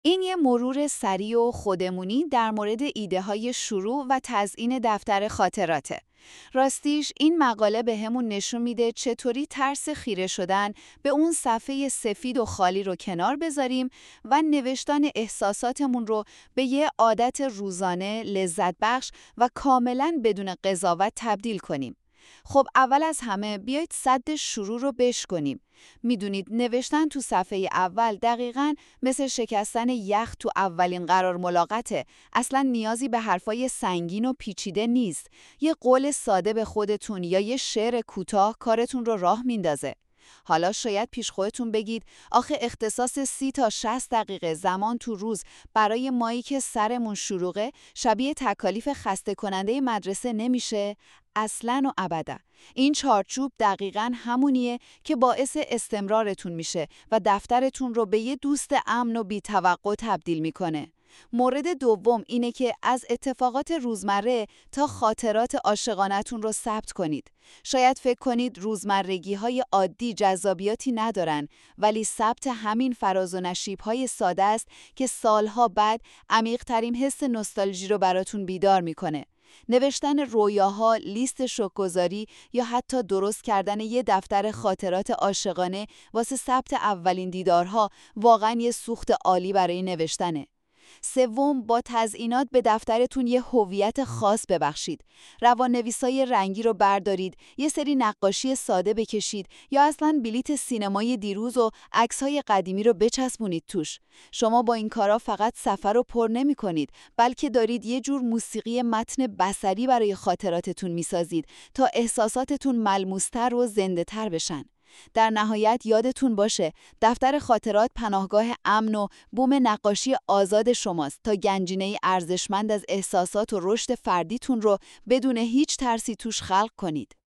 این یه مرور سریع و خودمونی در مورد ایده های شروع و تزیین دفتر خاطراته. راستیش این مقاله به همون نشون میده چطوری ترس خیره شدن به اون صفحه سفید و خالی رو کنار بذاریم و نوشتن احساساتمون رو به یه عادت روزانه، لذت بخش و کاملاً بدون قضاوت تبدیل کنیم. خب اول از همه بیایید سد شروع رو بشکنیم. میدونید نوشتن تو صفحه اول دقیقاً مثل شکستن یخ تو اولین قرار ملاقاته. اصلا نیازی به حرفای سنگین و پیچیده نیست. یه قول ساده به خودتون یا یه شعر کوتاه کارتون رو راه میندازه. حالا شاید پیش خودتون بگید آخه اختصاص 30 تا 60 دقیقه زمان تو روز برای مایی که سرمون شلوغه شبیه تکالیف خسته کننده مدرسه نمیشه؟ اصلاً و ابدا. این چارچوب دقیقاً همونیه که باعث استمرارتون میشه و دفترتون رو به یه دوست امن و بی‌توقع تبدیل میکنه. مورد دوم اینه که از اتفاقات روزمره تا خاطرات عاشقانه‌تون رو ثبت کنید. شاید فکر کنید روزمرگی‌های عادی جذابیاتی ندارن، ولی ثبت همین فراز و نشیب‌های ساده است که سالها بعد عمیق‌ترین حس نوستالژی رو براتون بیدار میکنه. نوشتن رویاها، لیست شوک‌گذاری یا حتی درست کردن یه دفتر خاطرات عاشقانه واسه ثبت اولین دیدارها واقعاً یه سوخت عالی برای نوشتنه. سوم، با تزیینات به دفترتون یه هویت خاص ببخشید. روان‌نویسای رنگی رو بردارید، یه سری نقاشی ساده بکشید یا اصلاً بلیت سینمای دیروز و عکس‌های قدیمی رو بچسبونید توش. شما با این کارا فقط سفر رو پر نمی‌کنید، بلکه دارید یه جور موسیقی متن بصری برای خاطراتتون می‌سازید تا احساساتتون ملموس‌تر و زنده‌تر بشن. در نهایت یادتون باشه دفتر خاطرات پناهگاه امن و بوم نقاشی آزاد شماست تا گنجینه ارزشمند از احساسات و رشد فردیتون رو بدون هیچ ترسی توش خلق کنید.